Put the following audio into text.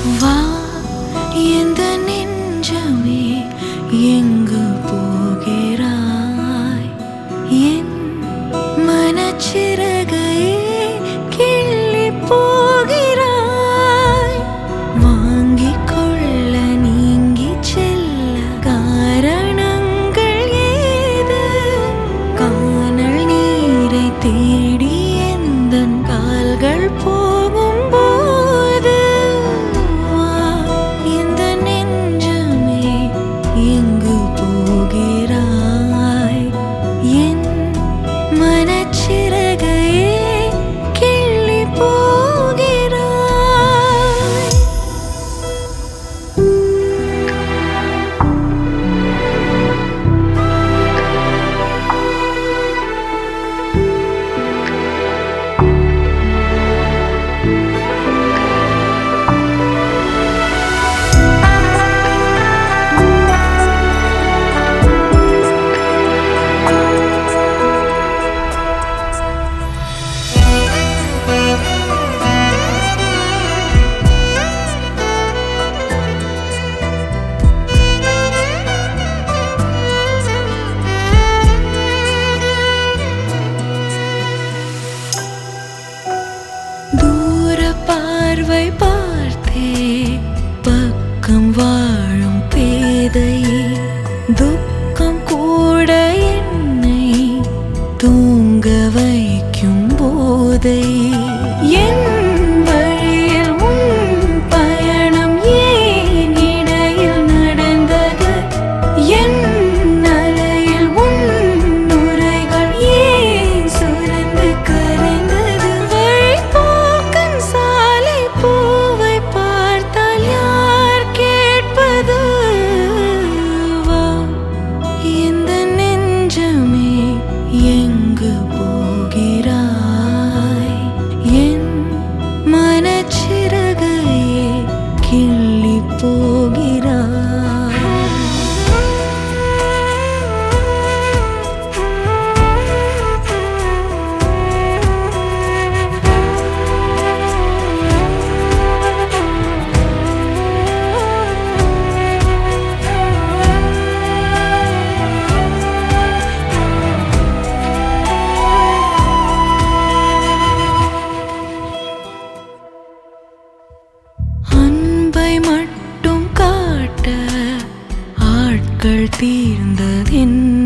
வா எந்த நெஞ்சமே எங்கு போகிறாய் என் மனச்சிறகையே கிள்ளி போகிறாய் வாங்கிக் கொள்ள நீங்கி செல்ல காரணங்கள் ஏது கானல் நீரை தேடி எந்தன் கால்கள் போகும் போது வா இந்த நெஞ்சமே எங்கு போகிறாய் என் மனச்சிறகையே கிள்ளி போகிறாய். தூர பார்வை பார்த்தே பக்கம் வாழும் பேதையே துக்கம் கூட என்னை தூங்க வைக்கும் போதை என் வழியில் உன் பயணம் ஏன் இடையில் நடந்தது என் அலையில் உன் நுரைகள் ஏன் சுரந்து கரைந்தது வழிபோக்கன் சாலை பூவை பார்த்தால் யார் கேட்பது வா இந்த நெஞ்சமே எங்கு போகிறாய் என் மனச்சிறகையே கிள்ளி போகிறாய். அன்பை மட்டும் காட்ட ஆட்கள் தீர்ந்ததென்ன